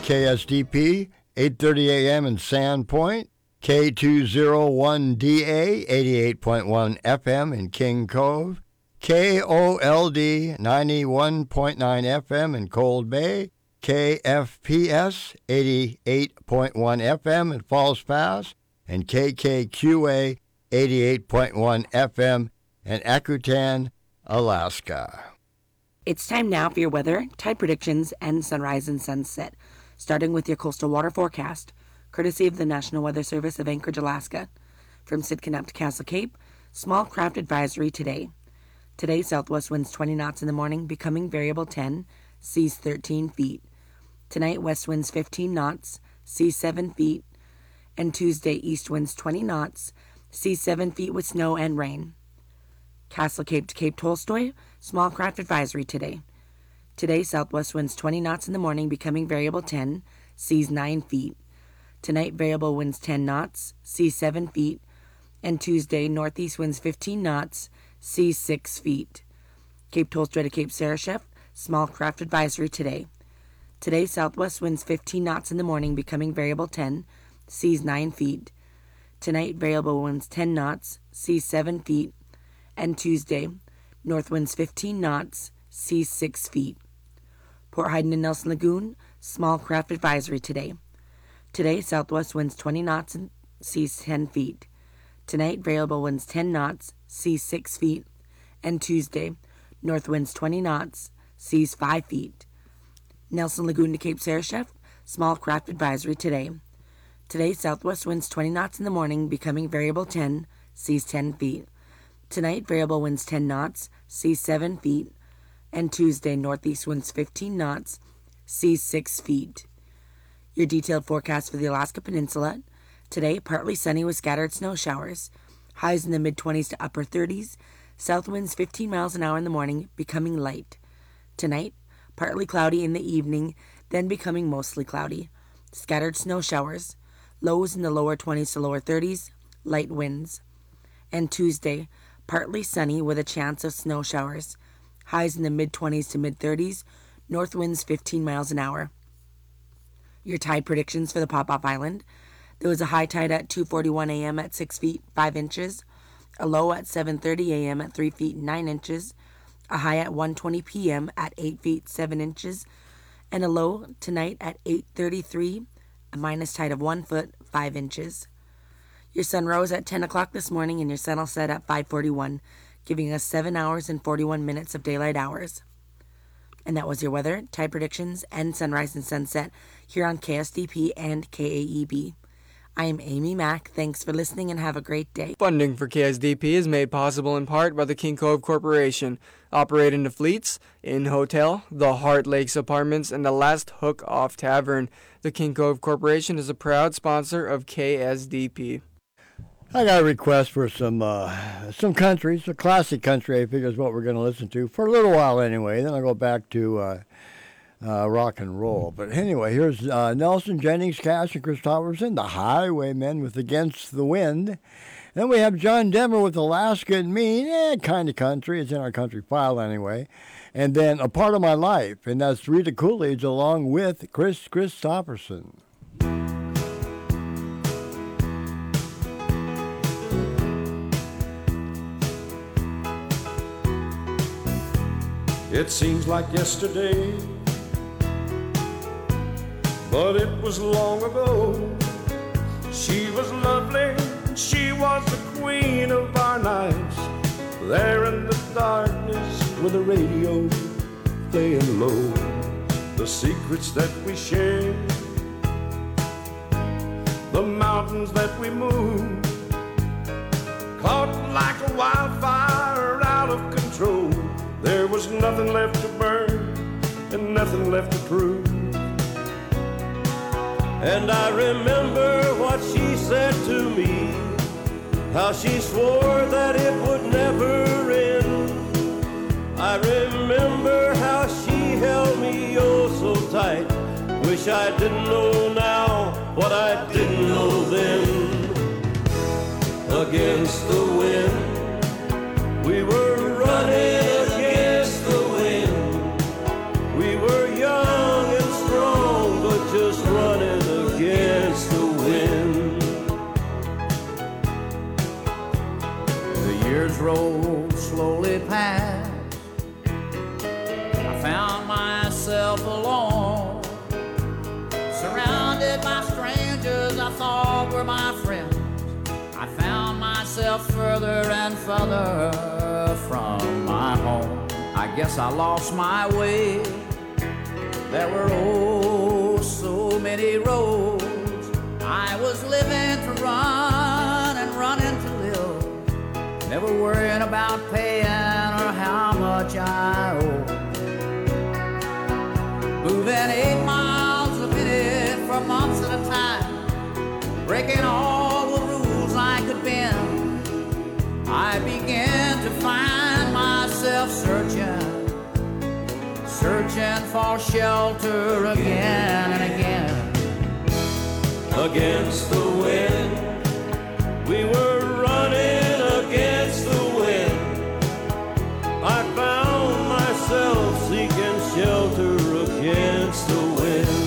KSDP, 8:30 a.m. in Sandpoint, K201DA, 88.1 FM in King Cove, KOLD, 91.9 FM in Cold Bay, KFPS, 88.1 FM in Falls Pass, and KKQA, 88.1 FM in Akutan, Alaska. It's time now for your weather, tide predictions, and sunrise and sunset, starting with your coastal water forecast, courtesy of the National Weather Service of Anchorage, Alaska. From Sitka up to Castle Cape, small craft advisory today. Today, southwest winds 20 knots in the morning, becoming variable 10, seas 13 feet. Tonight, west winds 15 knots, seas 7 feet. And Tuesday, east winds 20 knots, seas 7 feet with snow and rain. Castle Cape to Cape Tolstoy, small craft advisory today. Today, southwest winds 20 knots in the morning, becoming variable 10, seas 9 feet. Tonight, variable winds 10 knots, seas 7 feet. And Tuesday, northeast winds 15 knots, seas 6 feet. Cape Tolstoy to Cape Sarashef, small craft advisory today. Today, southwest winds 15 knots in the morning, becoming variable 10, seas 9 feet. Tonight, variable winds 10 knots, seas 7 feet. And Tuesday, north winds 15 knots, seas 6 feet. Port Heiden and Nelson Lagoon, small craft advisory today. Today, southwest winds 20 knots and seas 10 feet. Tonight, variable winds 10 knots, seas 6 feet. And Tuesday, north winds 20 knots, seas 5 feet. Nelson Lagoon to Cape Sarashef, small craft advisory today. Today, southwest winds 20 knots in the morning, becoming variable 10, seas 10 feet. Tonight, variable winds 10 knots, seas 7 feet. And Tuesday, northeast winds 15 knots, seas 6 feet. Your detailed forecast for the Alaska Peninsula. Today, partly sunny with scattered snow showers. Highs in the mid-20s to upper 30s. South winds 15 miles an hour in the morning, becoming light. Tonight, partly cloudy in the evening, then becoming mostly cloudy. Scattered snow showers. Lows in the lower 20s to lower 30s. Light winds. And Tuesday, partly sunny with a chance of snow showers. Highs in the mid-20s to mid-30s. North winds 15 miles an hour. Your tide predictions for the Pop-Off Island. There was a high tide at 2:41 a.m. at 6 feet 5 inches. A low at 7:30 a.m. at 3 feet 9 inches. A high at 1:20 p.m. at 8 feet 7 inches. And a low tonight at 8:33, a minus tide of 1 foot 5 inches. Your sun rose at 10 o'clock this morning, and your sun will set at 5:41, giving us 7 hours and 41 minutes of daylight hours. And that was your weather, tide predictions, and sunrise and sunset here on KSDP and KAEB. I am Amy Mack. Thanks for listening and have a great day. Funding for KSDP is made possible in part by the King Cove Corporation, operating the Fleets, Inn Hotel, the Heart Lakes Apartments, and the Last Hook Off Tavern. The King Cove Corporation is a proud sponsor of KSDP. I got a request for some countries, a classic country I figure is what we're going to listen to for a little while anyway. Then I'll go back to rock and roll. But anyway, here's Nelson, Jennings, Cash, and Chris Christopherson, the Highwaymen with Against the Wind. Then we have John Denver with Alaska and Me, kind of country. It's in our country file anyway. And then A Part of My Life, and that's Rita Coolidge along with Chris Christopherson. It seems like yesterday, but it was long ago. She was lovely, she was the queen of our nights. There in the darkness with the radio playing low, the secrets that we shared, the mountains that we moved, caught like a wildfire out of control. There was nothing left to burn and nothing left to prove. And I remember what she said to me, how she swore that it would never end. I remember how she held me oh so tight. Wish I didn't know now what I didn't know then. Against the wind, we were running against the wind. We were young and strong, but just myself further and further from my home. I guess I lost my way. There were oh so many roads. I was living to run and running to live, never worrying about paying or how much I owe. Moving 8 miles a minute for months at a time, breaking all the rules I could bend. I began to find myself searching for shelter again and again. Against the wind, we were running against the wind. I found myself seeking shelter against the wind.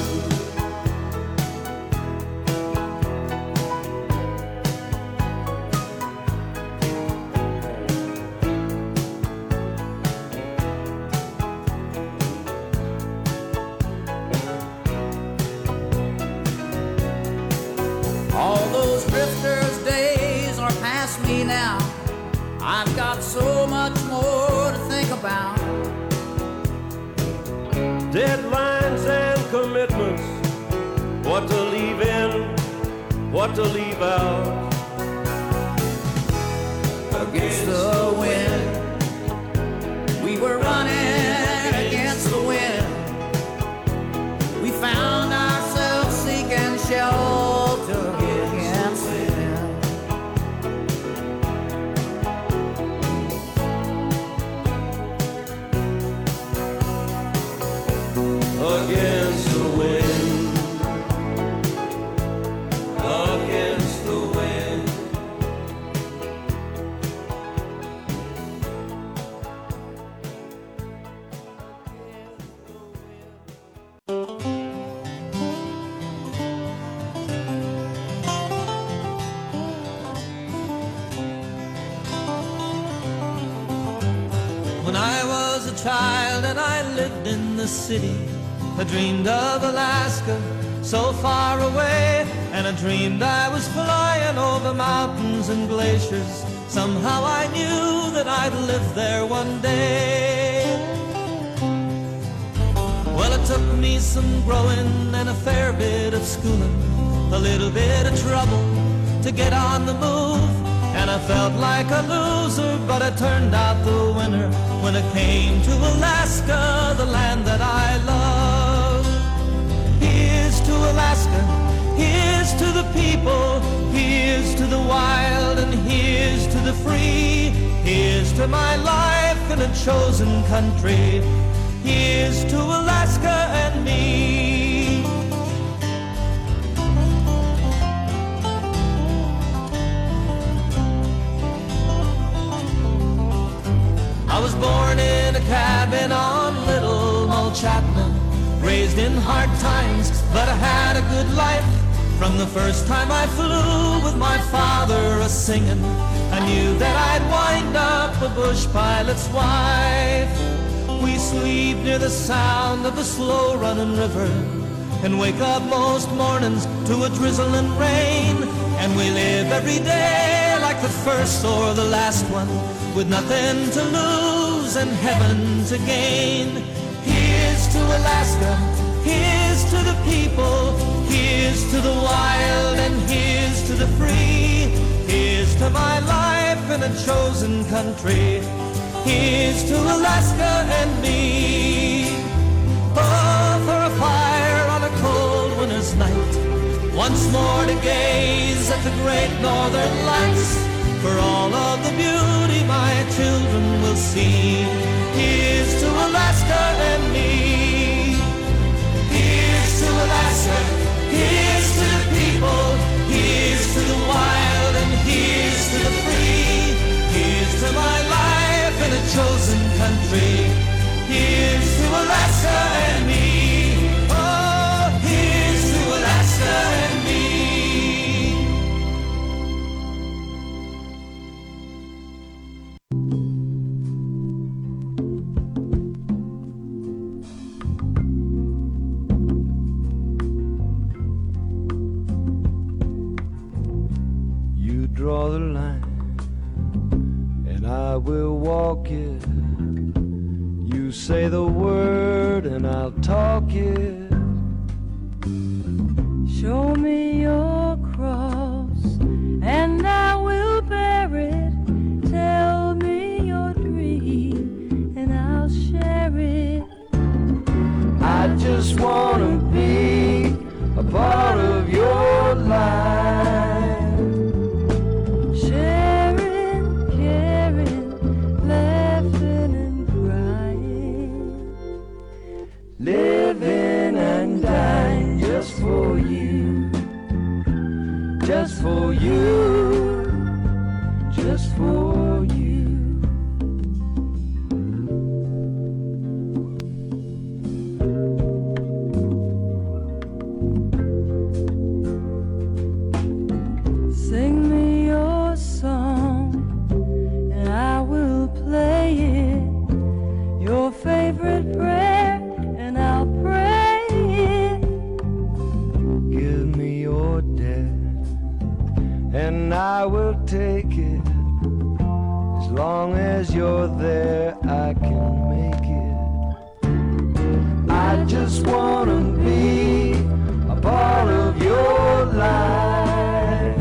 All those drifters' days are past me now. I've got so much more to think about. Deadlines and commitments, what to leave in, what to leave out. Against the wind, we were running against the wind. We found ourselves seeking shelter against the wind. Against the wind, against the wind. When I was a child and I lived in the city, I dreamed of Alaska, so far away, and I dreamed I was flying over mountains and glaciers. Somehow I knew that I'd live there one day. Well, it took me some growing and a fair bit of schooling, a little bit of trouble to get on the move. And I felt like a loser, but I turned out the winner when it came to Alaska, the land that I love. Here's to Alaska, here's to the people, here's to the wild, and here's to the free. Here's to my life in a chosen country. Here's to Alaska and me. I was born in a cabin on Little Mulchatman, raised in hard times, but I had a good life. From the first time I flew with my father a-singing, I knew that I'd wind up a bush pilot's wife. We sleep near the sound of the slow-running river and wake up most mornings to a drizzling rain. And we live every day like the first or the last one, with nothing to lose and heaven to gain. Here's to Alaska, here's to the people, here's to the wild, and here's to the free. Here's to my life in a chosen country. Here's to Alaska and me. Oh, for a fire on a cold winter's night, once more to gaze at the great northern lights. For all of the beauty my children will see. Here's to Alaska and me. Here's to Alaska, here's to the people, here's to the wild, and here's to the free. Here's to my life in a chosen country. Here's to Alaska and me. Oh, here's to Alaska and me. You draw the line I will walk it. You say the word and I'll talk it. Show me your cross and I will bear it. Tell me your dream and I'll share it. I just wanna be a part of your life. Sharing, caring, laughing and crying. Living and dying just for you. Just for you. Just for you. Sing me your song and I will play it. Your favorite prayer and I'll pray it. Give me your death and I will take it. As long as you're there, I can make it. I just wanna be a part of your life.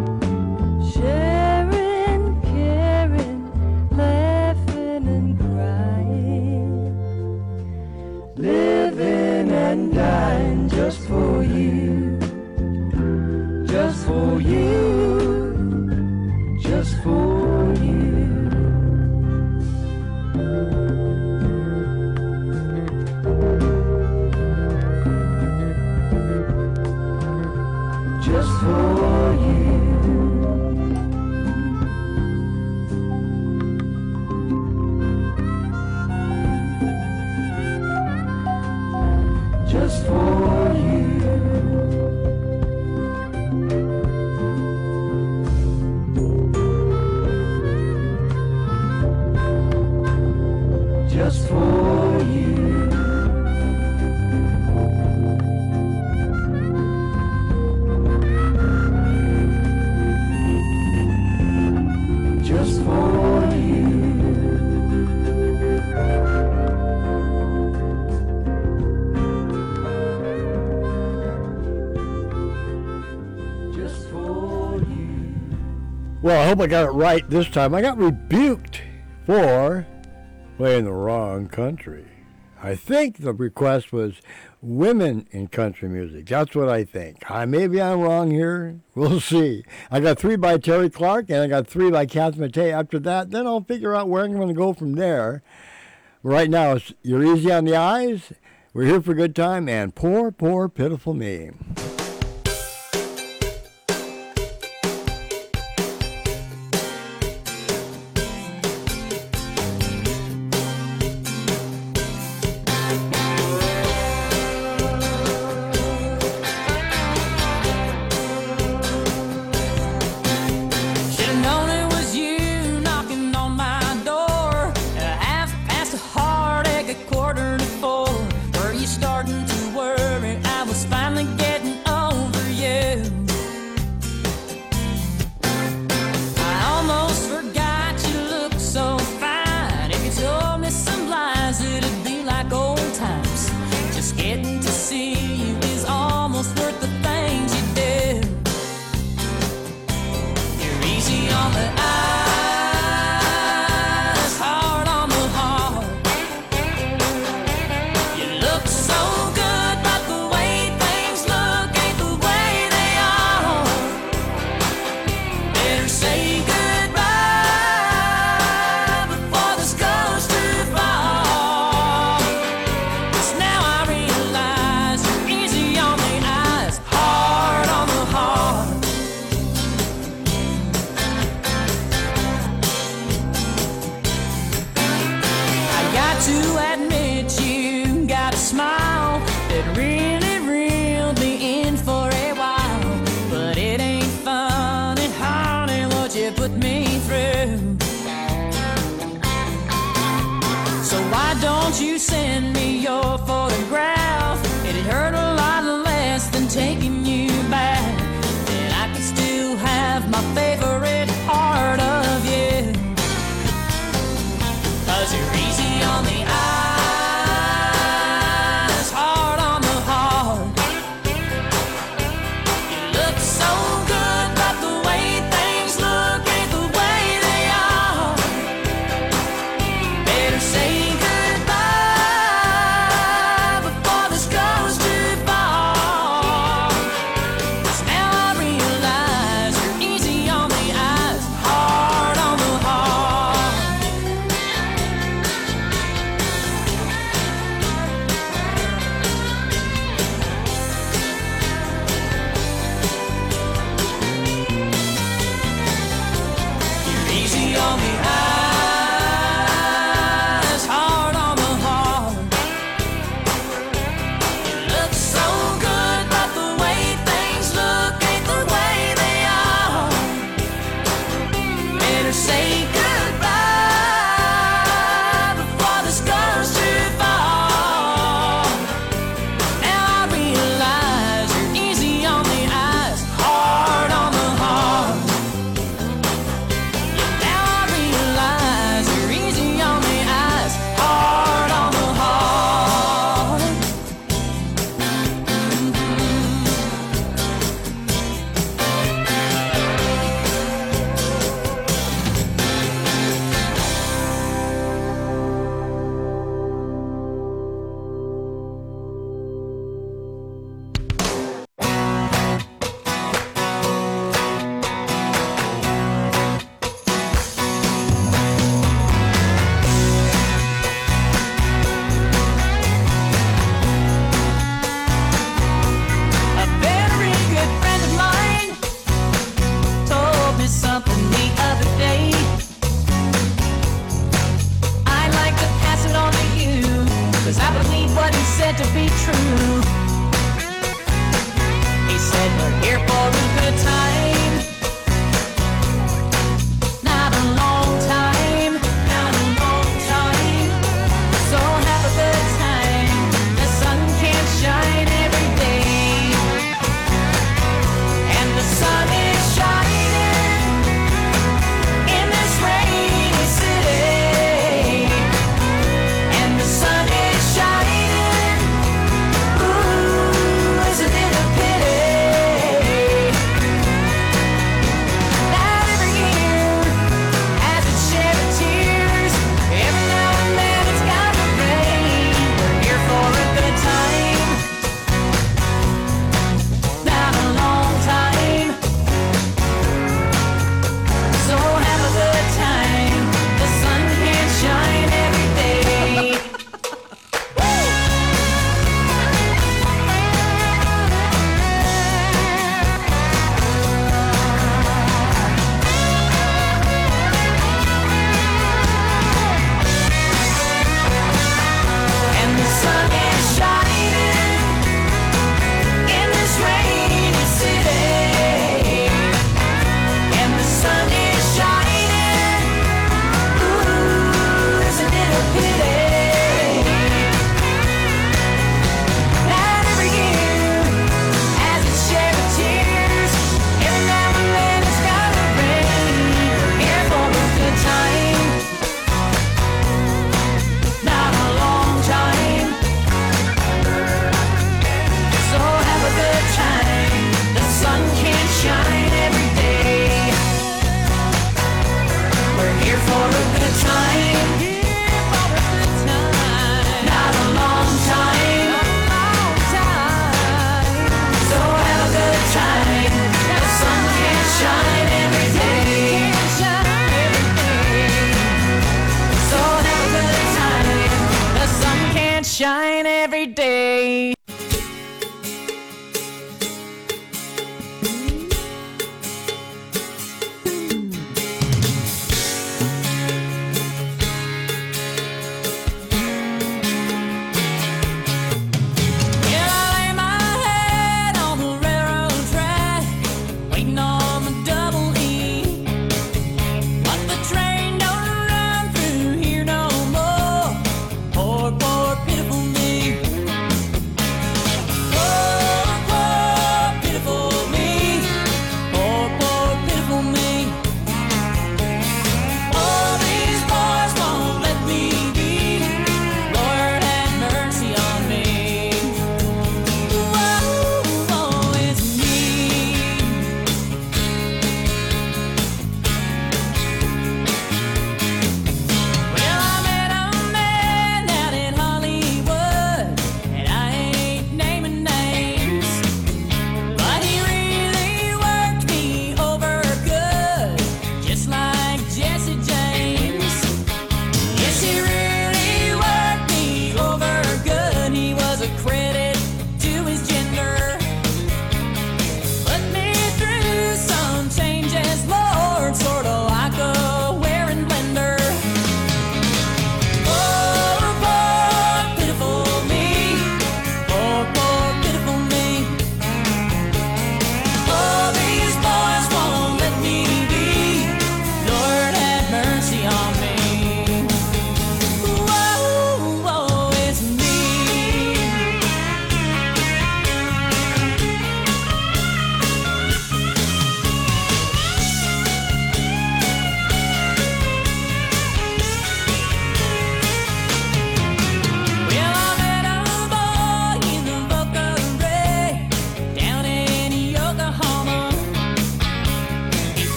Sharing, caring, laughing and crying. Living and dying just for you. Just for you. Just for you. Just for you. Just for you. Just for you. Just for you. Just for you. Well, I hope I got it right this time. I got rebuked for playing the wrong country. I think the request was women in country music. That's what I think. Maybe I'm wrong here. We'll see. I got 3 by Terry Clark, and I got 3 by Catherine Matei. After that, then I'll figure out where I'm going to go from there. Right now, You're Easy on the Eyes. We're here for a good time, and Poor, Poor, Pitiful Me. Should've known it was you knocking on my door at 1/2 a heartache, 3:45. Were you starting to worry I was finally getting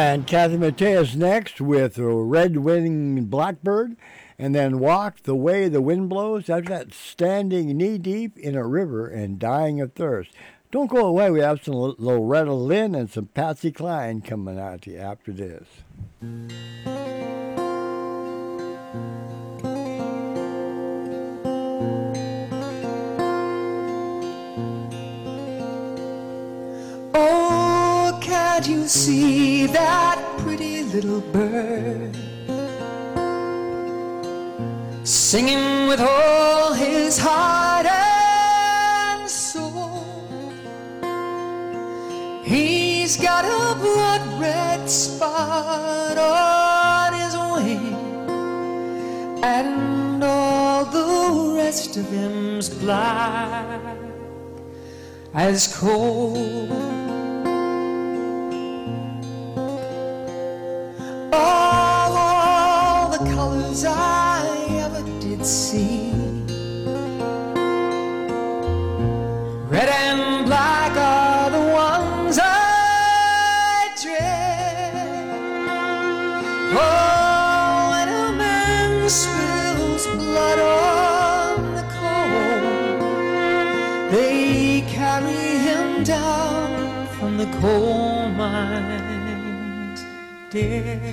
And Kathy Mateus next with Red Winged Blackbird, and then Walk the Way the Wind Blows. After that, Standing Knee Deep in a River and Dying of Thirst. Don't go away. We have some Loretta Lynn and some Patsy Cline coming out to you after this. Oh, can't you see that pretty little bird singing with all his heart and soul? He's got a blood red spot on his wing, and all the rest of him's black as coal. All the colors I ever did see, red and black are the ones I dread. Oh, when a man spills blood on the coal, they carry him down from the coal mines dead.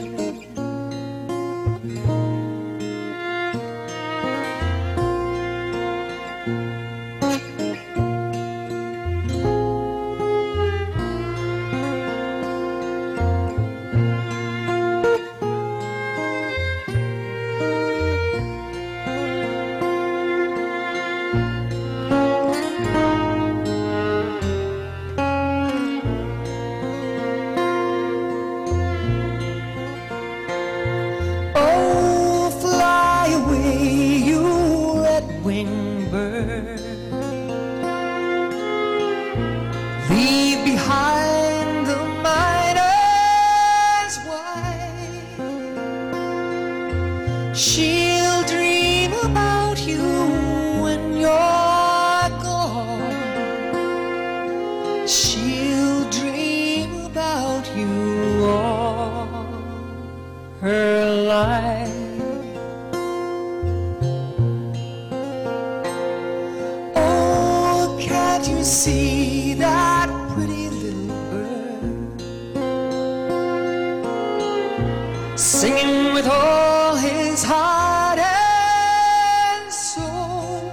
Singing with all his heart and soul.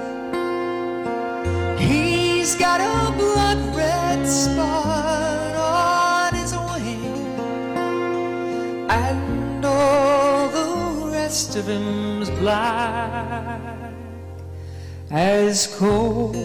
He's got a blood red spot on his wing, and all the rest of him's black as coal.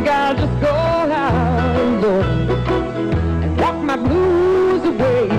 I'll just go outdoors and walk my blues away.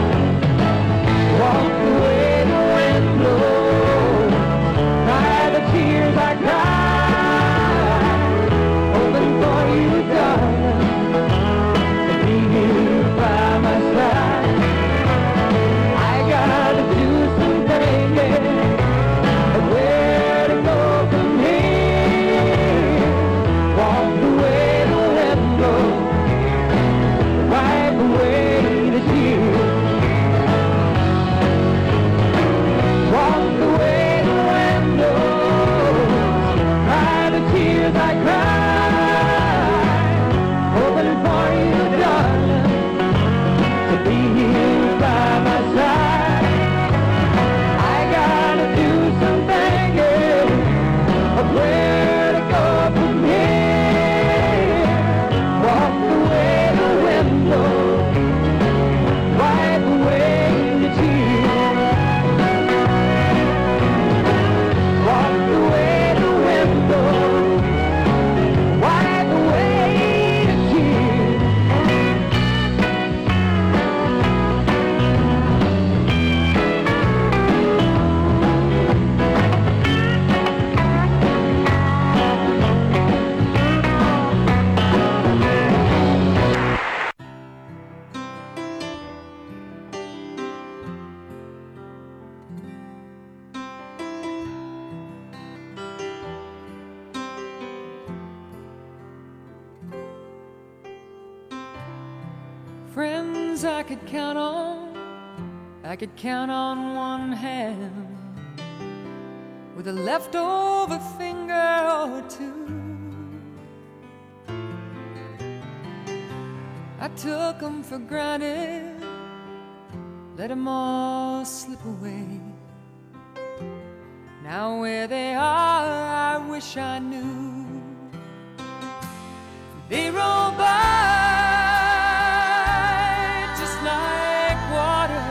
Walk the way the wind blows, cry the tears I cry, hoping for you, darling, to be here by my side. I gotta do some thinking of where to go from here. Walk the way the wind blows, wipe away the tears. Walk the way the wind blows, cry the tears I cry, hoping for you, darling, to be here by my side. I gotta do some thinking of where to go from here. Walk the way the wind blows, wipe away the tears. Walk the way the wind blows, wipe away the tears. Friends I could count on one hand, with a leftover finger or two. I took 'em for granted, let 'em all slip away. Now where they are, I wish I knew. They roll by just like water,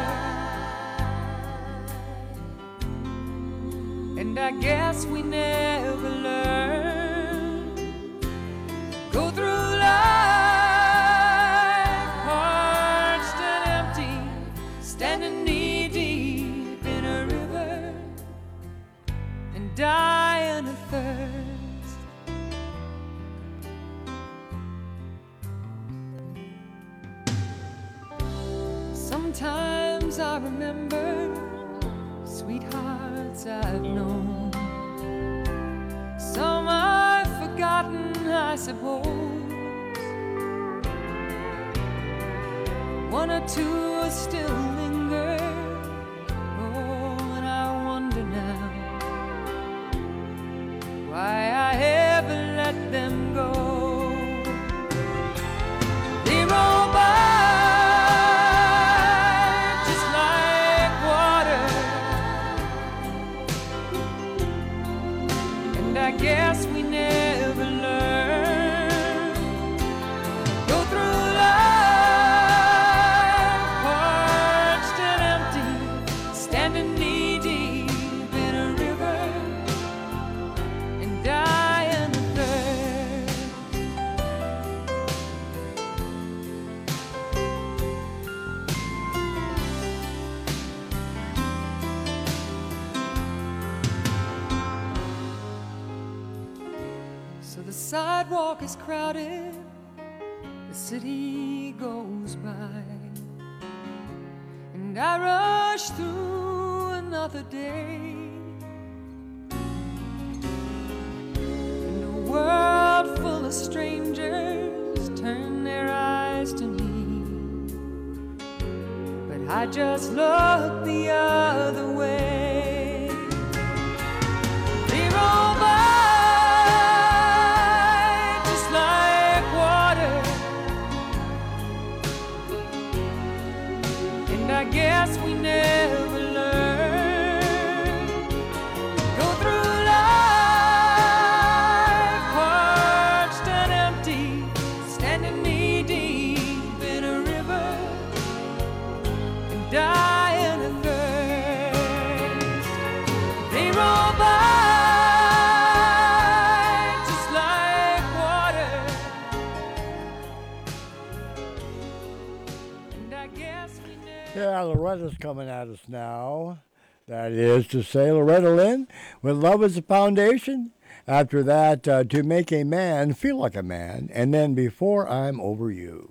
and I guess we never learn. Go through life parched and empty, standing knee deep in a river, and dying of thirst. Sometimes I remember sweethearts I've known. Some I've forgotten, I suppose. One or two still linger. Oh, and I wonder now why I ever let them go. They roll by just like water, and I guess we never learn. Go through life parched and empty, standing knee deep in a river, and dying of thirst. So the sidewalk is crowded, the city goes by, and I rush through another day. In a world full of strangers turn their eyes to me, but I just look the other way. They roll by just like water, and I guess we never learn. Go through life parched and empty, standing knee deep in a river, and dying of thirst. They roll by just like water, Loretta's coming at us now. That is to say, Loretta Lynn with Love is the Foundation. After that, To Make a Man Feel Like a Man. And then Before I'm Over You.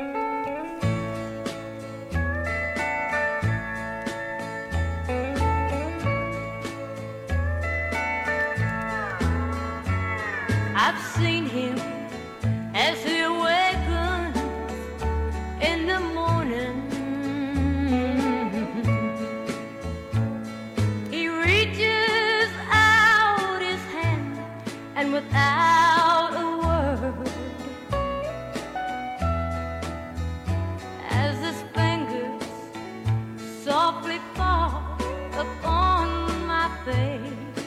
I've seen him as he awakens in the morning. He reaches out his hand and without a word, as his fingers softly fall upon my face,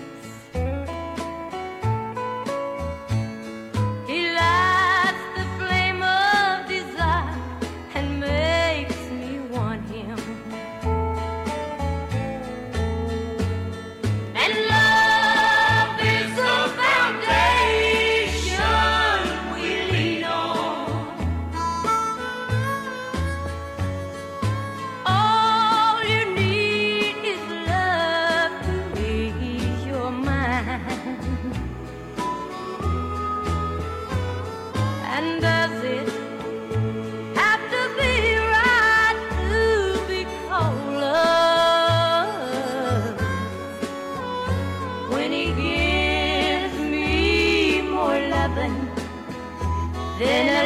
then a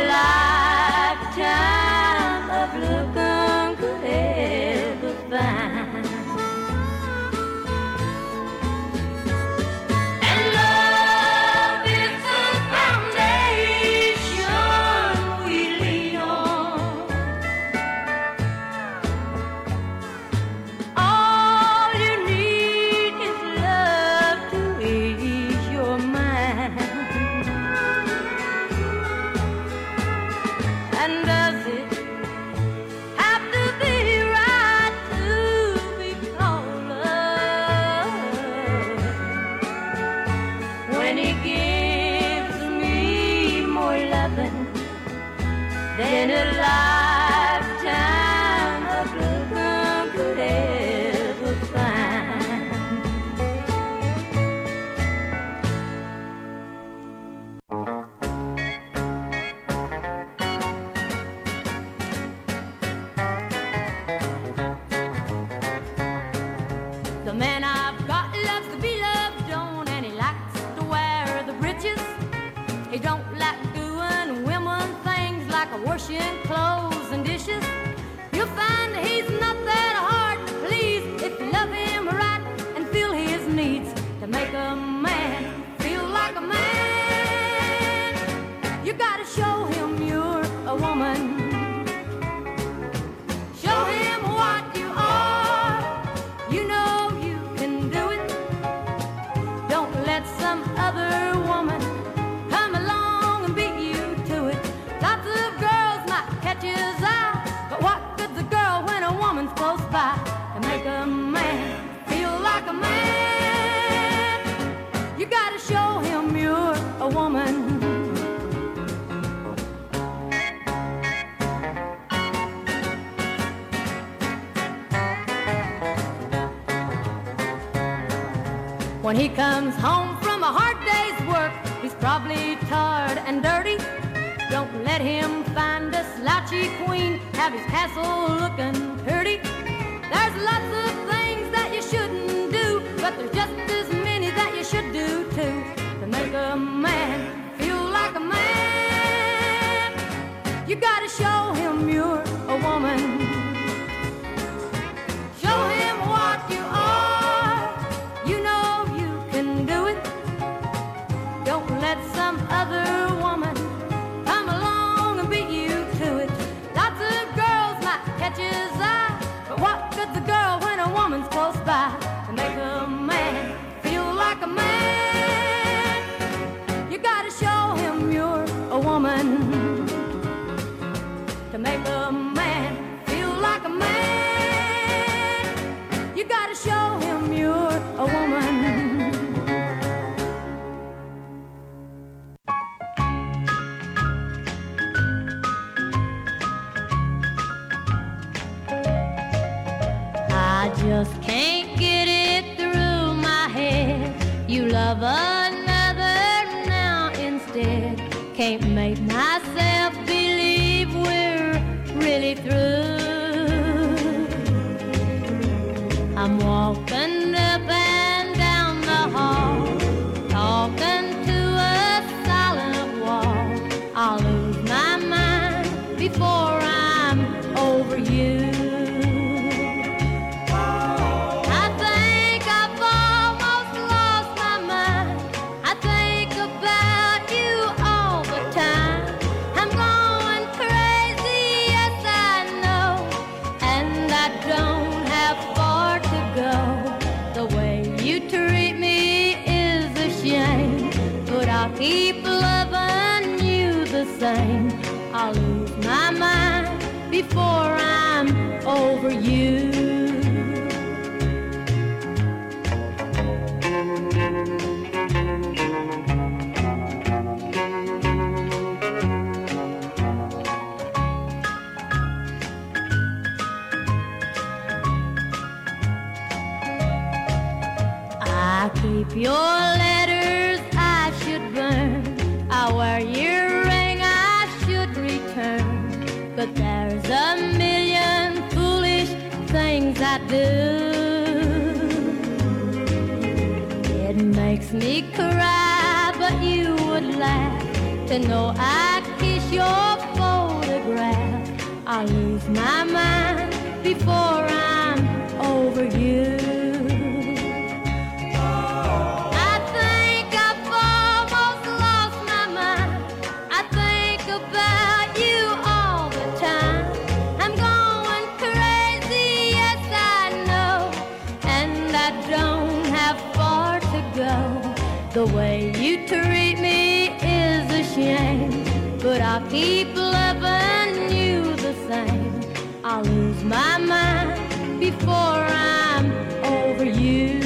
lifetime of looking could ever find. And love is the foundation we lean on. All you need is love to ease your mind. And does it have to be right to be called love? When he gives me more loving than a lifetime of looking could ever find. The man I've got loves to be loved on, and he likes to wear the breeches. He don't like doing women things like washing clothes and dishes. You'll find that he's not that hard to please if you love him right and feel his needs. To make a man feel like a man, you gotta show him you're a woman. Show him what you are. You know you can do it. Don't let some other woman come along and beat you to it. Lots of girls might catch his eye, but what good's a girl when a woman's close by? To make a man feel like a man, you gotta show him you're a woman. When he comes home from a hard day's work, he's probably tired and dirty. Don't let him find a slouchy queen, have his castle looking pretty. There's lots of things that you shouldn't do, but there's just as many that you should do too. To make a man feel like a man, you gotta show him you're a woman. Show him what you are. You know you can do it. Don't let some other woman come along and beat you to it. Lots of girls might catch his eye, but what good's a girl when a woman's close by? To make a man feel like a man, you gotta show him you're a woman. To make a man feel like a man, you gotta show him you're a woman. just can't get it through my head. You love another now instead. Can't make myself believe we're really through. I'm walking up and down the hall, talking to a silent wall. I'll lose my mind before I'm over you. I think I've almost lost my mind. I think about you all the time. I'm going crazy, yes I know, and I don't have far to go. The way you treat me is a shame, but I'll keep loving you the same. I'll lose my mind before I'm over you. I keep your letters I should burn. I wear your ring I should return. But there's a million foolish things I do. It makes me cry, but you would laugh to know I kiss your photograph. I'll lose my mind before I'm over you. I think I've almost lost my mind. I think about you all the time. I'm going crazy, yes I know, and I don't have far to go. The way you treat me is a shame, but I'll keep loving you the same. I'll lose my mind before I'm over you.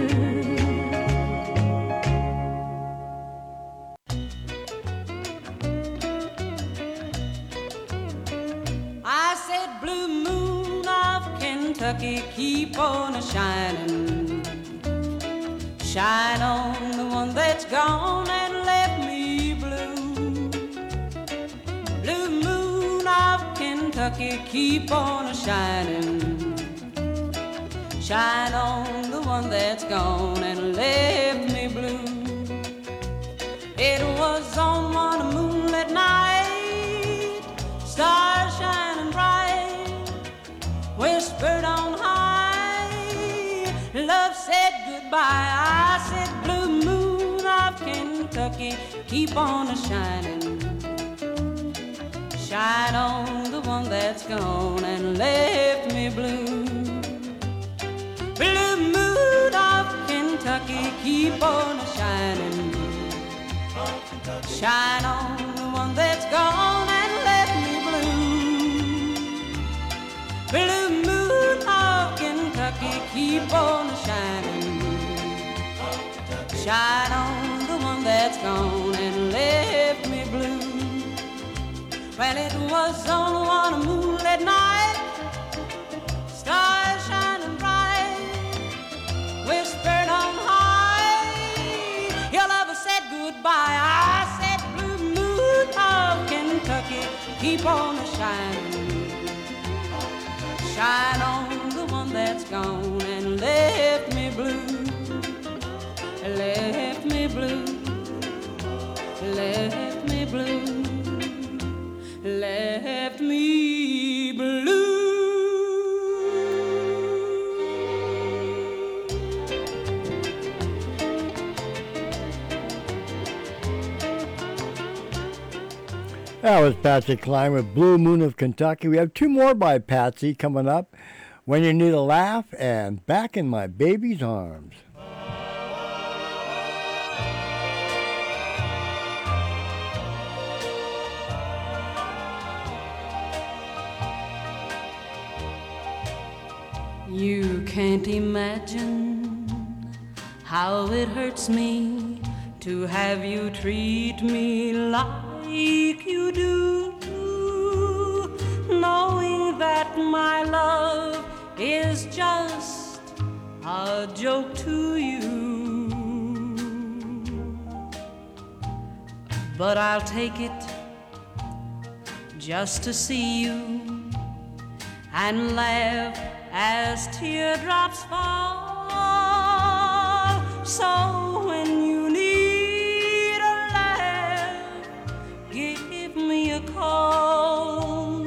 I said, blue moon of Kentucky, keep on a-shining. Shine on the one that's gone and left me blue. Blue moon of Kentucky, keep on a-shining. Shine on the one that's gone and left me blue. It was on one moonlit night, stars shining bright, whispered on high, love said goodbye. I said, blue moon of Kentucky, keep on a-shining. Shine on the one that's gone and left me blue. Blue moon of Kentucky, keep on a-shining. Shine on the one that's gone and left me blue. Blue moon of Kentucky, keep on a-shining. Shine on the one that's gone and left me blue. Well, it was on one moonlit night, stars shining bright, whispered on high, your lover said goodbye. I said, blue moon of Kentucky, keep on a-shining. Shine on the one that's gone and left me blue. Left me blue. Left me blue. Left me blue. That was Patsy Cline with Blue Moon of Kentucky. We have two more by Patsy coming up. When You Need a Laugh and Back in My Baby's Arms. You can't imagine how it hurts me to have you treat me like you do, knowing that my love is just a joke to you, but I'll take it just to see you and laugh as teardrops fall. So when you need a laugh, give me a call.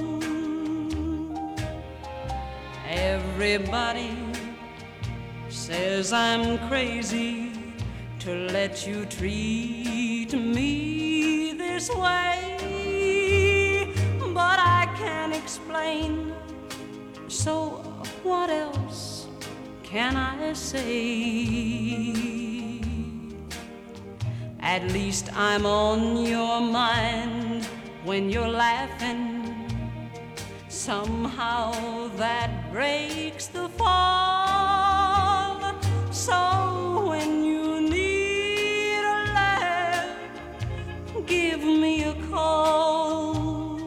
Everybody says I'm crazy to let you treat me this way, but I can't explain. So what else can I say? At least I'm on your mind when you're laughing. Somehow that breaks the fall. So when you need a laugh, give me a call.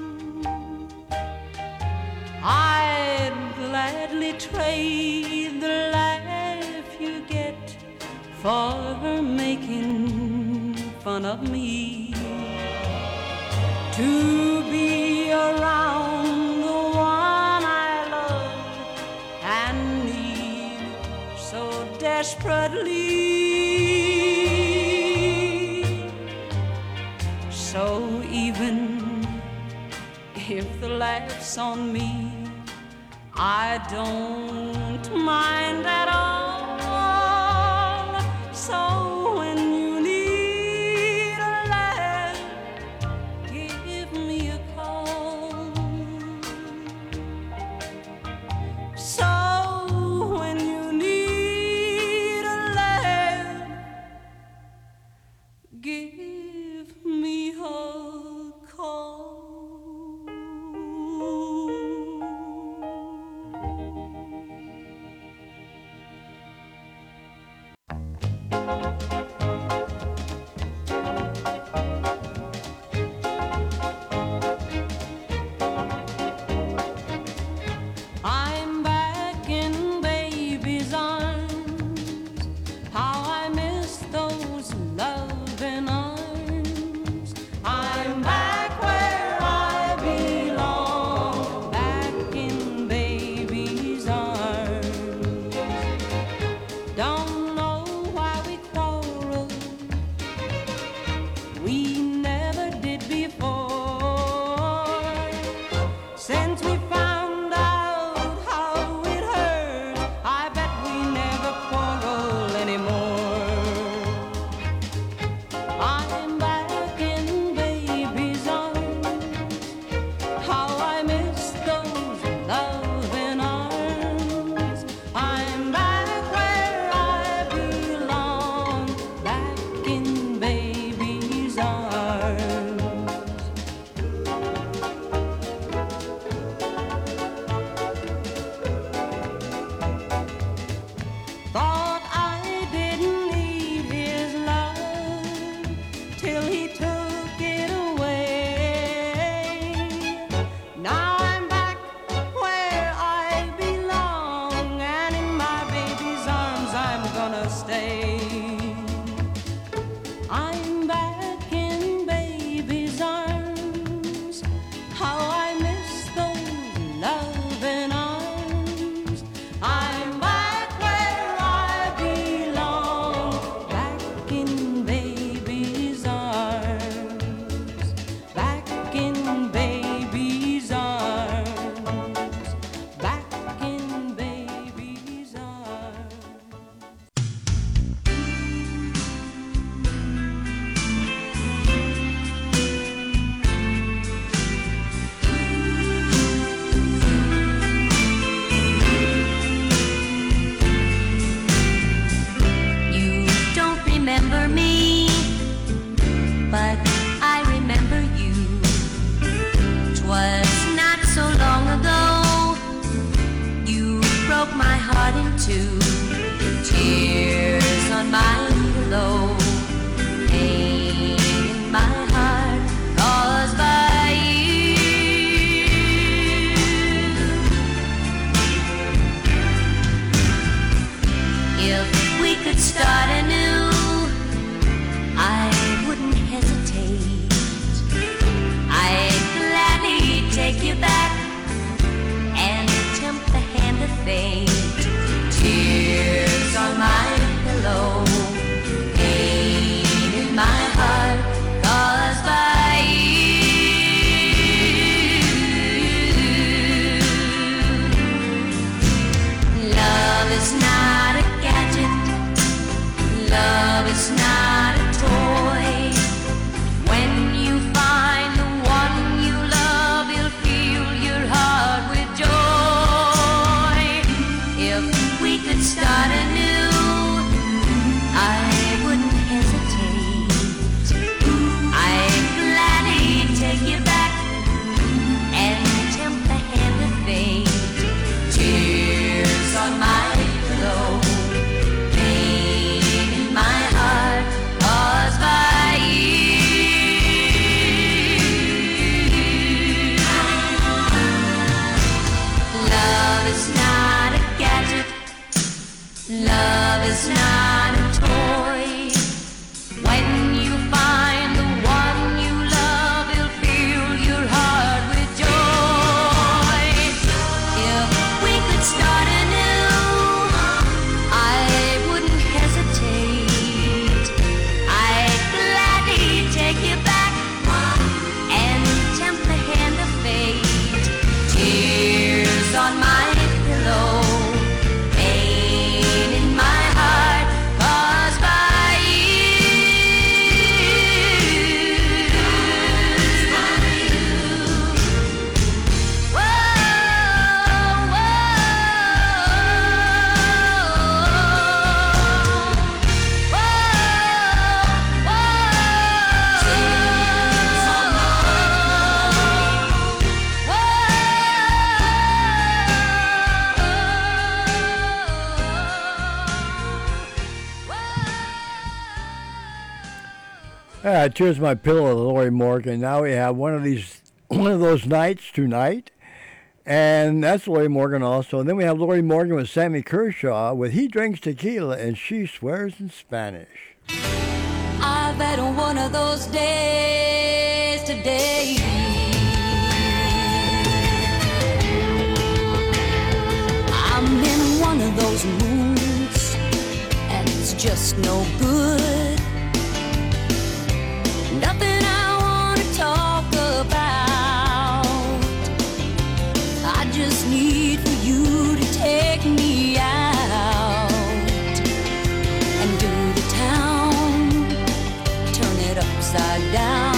I'd gladly trade the laugh you get for making fun of me. To be around the one I love and need so desperately. So even if the laugh's on me, I don't mind at all. So when you need a laugh, give me a call. So when you need a laugh, give me a call. I'm back in baby's arms. How I miss those loving arms. I'm back where I belong, back in baby's arms. Don't know why we quarreled. We never did before. Since we found out how it hurt, I bet we never quarrel anymore. I'm back in baby's arms. How I miss those loving arms. I'm back where I belong, back in baby's arms. Thought I didn't need his love till he took it away. Now I'm back where I belong, and in my baby's arms I'm gonna stay. I'm back in baby's arms. How I miss those loving arms. I'm back where I belong, back in baby's arms, back in baby's arms, back in baby's arms. You don't remember me, but I remember you. 'Twas not so long ago, you broke my heart in two. Tears on my pillow, pain in my heart caused by you. could start anew, I wouldn't hesitate. I'd gladly take you back and tempt the hand of fate. Tears on my pillow, pain in my heart caused by you. Love is not a gadget, love is not a toy. When you find the one you love, you'll fill your heart with joy. If we could start anew, I wouldn't hesitate. I'd gladly take you back and tempt the hand of fate. Tears on my pillow, pain in my heart caused by you. Love is not a gadget, love is not a toy. When you find the one you love, you'll fill your heart with joy. If we could start anew, I wouldn't hesitate. I'd gladly take you back and tempt the hand of fate. Tears on my pillow, pain in my heart caused by you. Whoa, whoa, All right, Tears My Pillow, Lori Morgan. Now we have one of those nights tonight, and that's Lori Morgan also. And then we have Lori Morgan with Sammy Kershaw with He Drinks Tequila and She Swears in Spanish. I've had one of those days today. I'm in one of those moods, and it's just no good. Nothing I want to talk about. I just need for you to take me out and do the town, turn it upside down.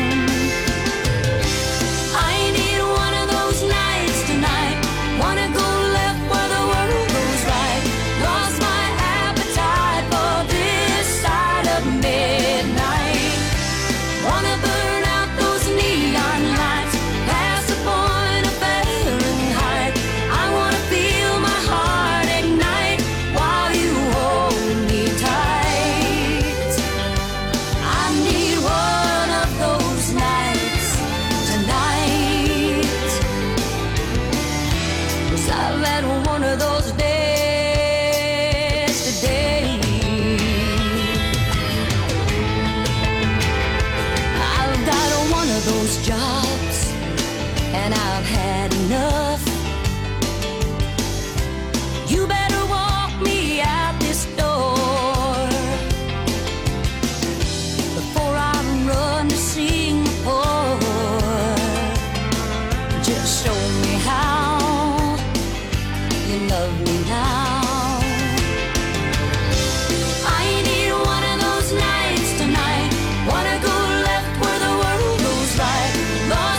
I need one of those nights tonight. Wanna go left where the world goes right. Lost my appetite for this side of midnight. Wanna burn out those neon lights, past the point of Fahrenheit. I wanna feel my heart ignite while you hold me tight. I need one of those nights tonight. 'Cause I've had one of those days today. I've got one of those jobs, and I've had enough. You better walk me out this door before I run to Singapore. Just show me how you love me now. I need one of those nights tonight. Wanna go left where the world goes right. Lost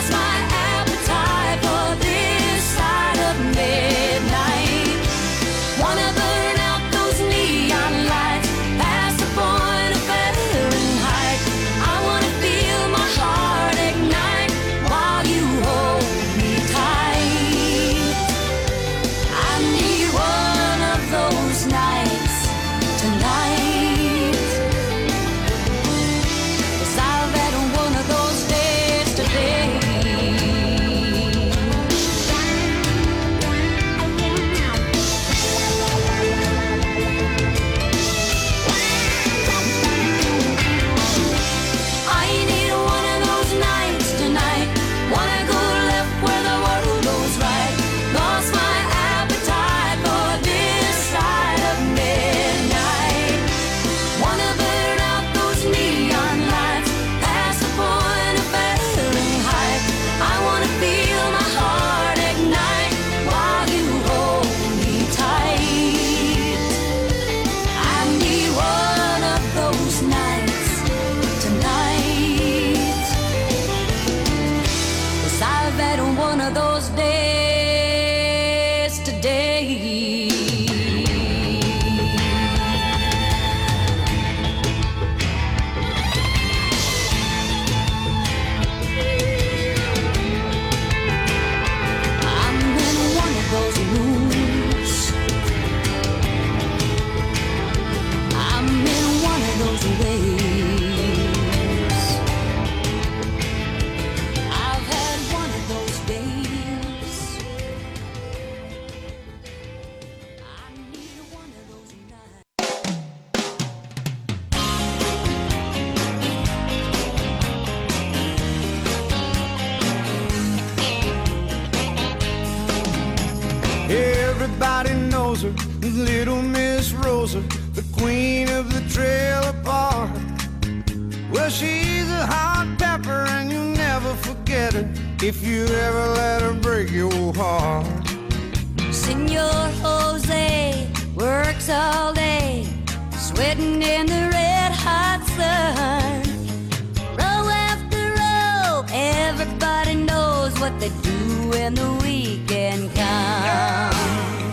Little Miss Rosa, the queen of the trailer park. Well, she's a hot pepper and you'll never forget her if you ever let her break your heart. Senor Jose works all day, sweating in the red hot sun. Row after row, everybody knows what they do when the weekend comes.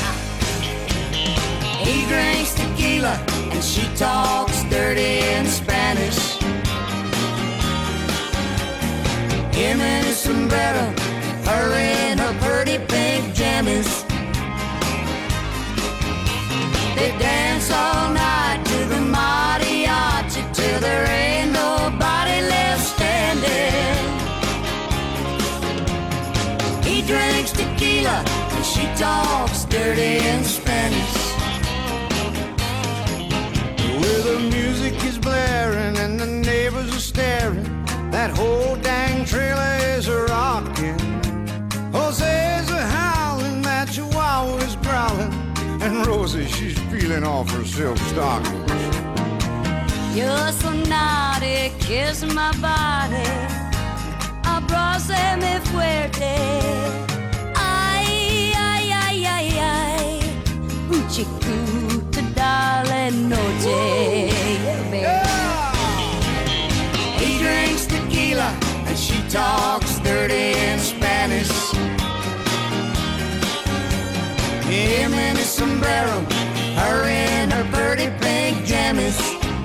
He drinks tequila and she talks dirty in Spanish. Him in his sombrero, her in her pretty pink jammies. They dance all night to the mariachi till there ain't nobody left standing. He drinks tequila and she talks dirty in Spanish. Well, the music is blaring and the neighbors are staring. That whole dang trailer is rocking. Jose's a howling, that chihuahua's growling, and Rosie, she's peeling off her silk stockings. You're so naughty, kiss my body. Abrázame fuerte. Ay, ay, ay, ay, ay. Un chiquito dale noche. Yeah. He drinks tequila and she talks dirty in Spanish. Him in his sombrero, her in her pretty pink jammies.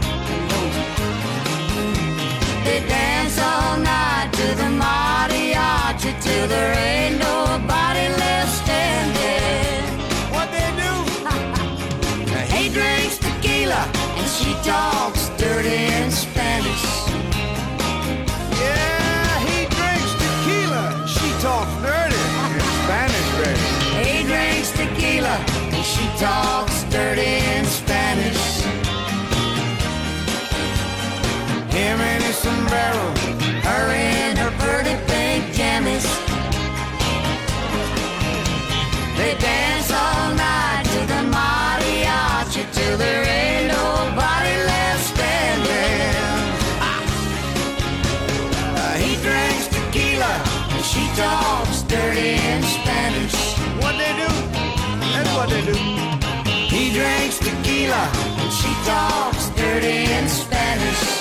They dance all night to the mariachi till there ain't nobody left standing. What they do? He drinks tequila and she talks dirty in Spanish. Yeah, he drinks tequila, she talks dirty in Spanish, baby. He drinks tequila and she talks dirty in Spanish. Him in his sombrero, her in her pretty pink jammies. They dance all night to the mariachi till there ain't nobody left standing. He drinks tequila and she talks dirty in Spanish. what they do? That's what they do. He drinks tequila and she talks dirty in Spanish.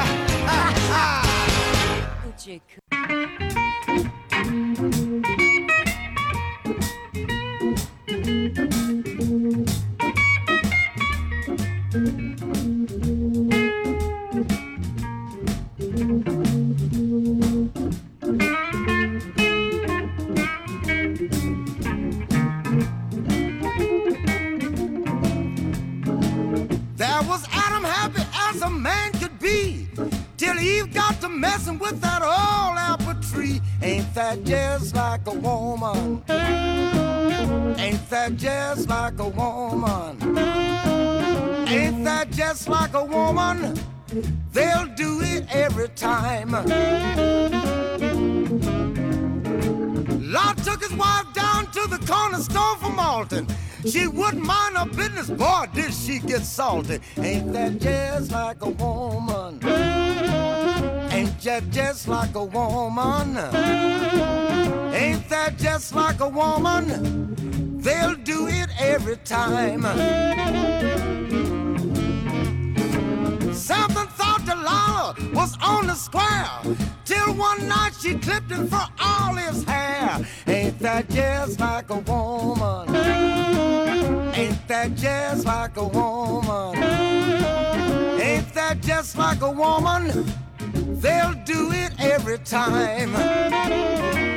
There was Adam happy as a man could be, till Eve got to messing with that old apple tree. Ain't that just like a woman? Ain't that just like a woman? Ain't that just like a woman? They'll do it every time. Lot took his wife down to the corner store for Malton. She wouldn't mind her business, boy, did she get salty. Ain't that just like a woman? Ain't that just like a woman? Ain't that just like a woman? They'll do it every time. Something thought Delilah was on the square, till one night she clipped him for all his hair. Ain't that just like a woman? Ain't that just like a woman? Ain't that just like a woman? They'll do it every time.